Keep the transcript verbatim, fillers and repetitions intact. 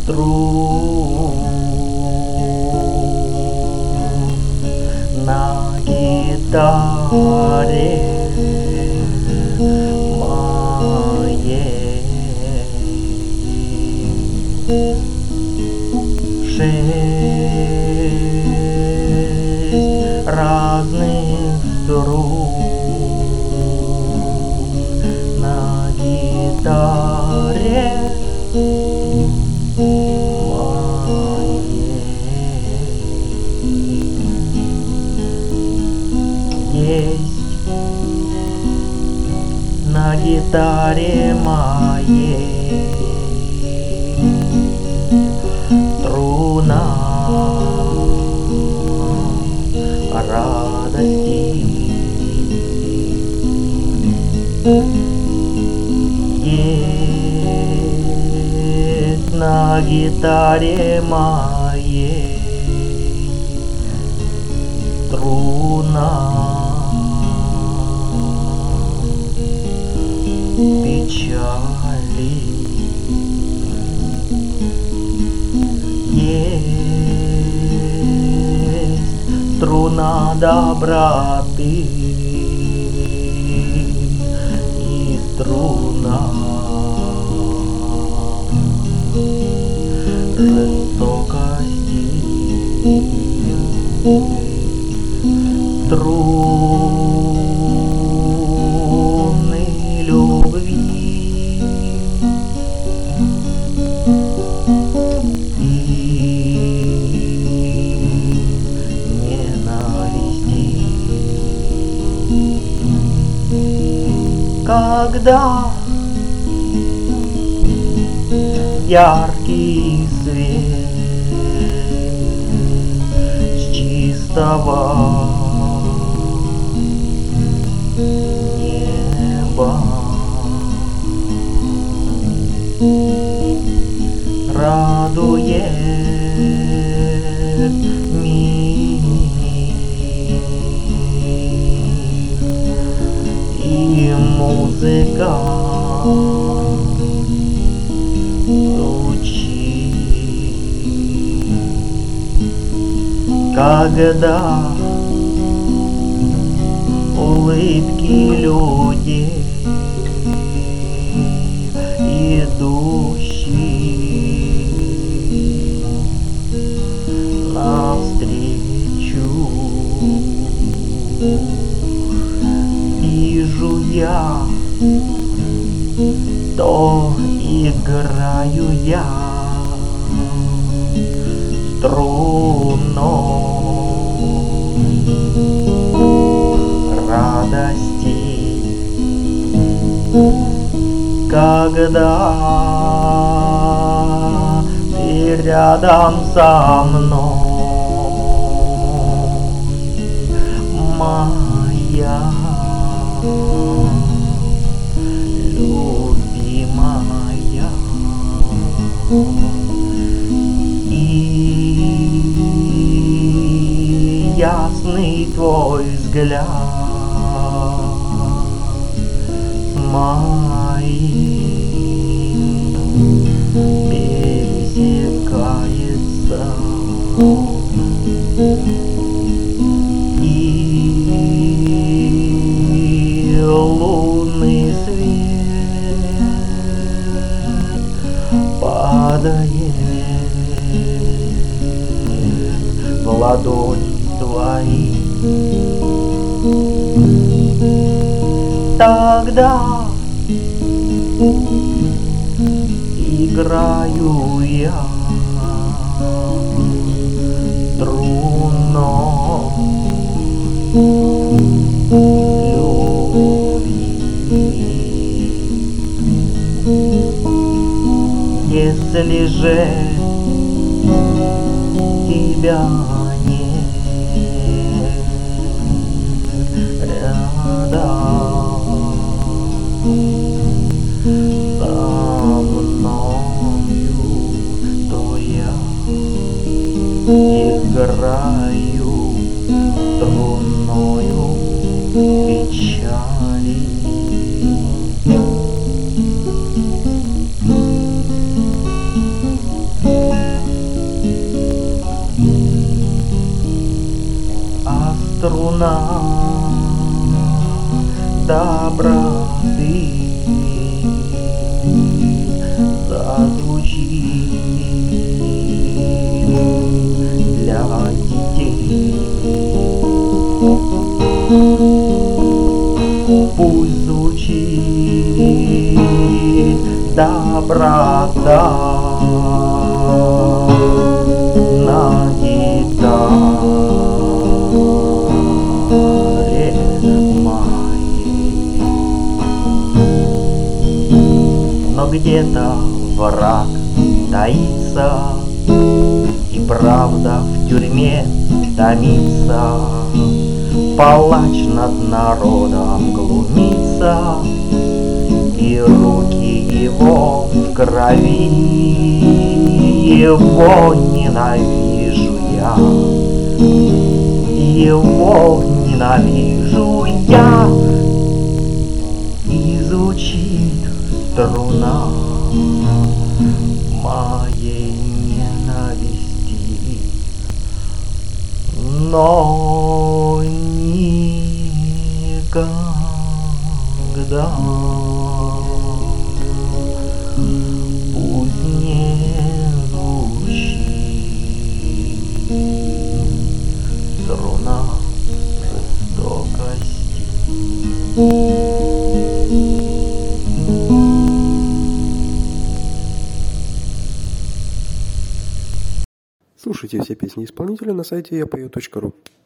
струн на гитаре моей. Шесть разных струн на гитаре моей. Есть на гитаре моей струна радости. Есть на гитаре моей струна печали. Есть струна доброты и струна жестокости. Струны любви и ненависти. Когда яркий свет с чистого неба радует мир, и музыка звучит, когда улыбки людей, идущих навстречу. Вижу я, то играю я струной радости. Когда ты рядом со мной, моя любимая, и ясный твой взгляд моим пересекается, и лунный свет падает в ладони твои. Тогда играю я струной любви. Если же тебя нет рядом со мною, то я играю струною печали. струна доброты зазвучит для детей. Пусть звучит доброта на гитаре моей. Но где-то враг таится, и правда в тюрьме томится. Палач над народом глумится, и руки его в крови. Его ненавижу я, его ненавижу я. И звучит струна моей ненависти, но никогда пусть не звучит струна жестокости. Слушайте все песни исполнителя на сайте я пою точка ру.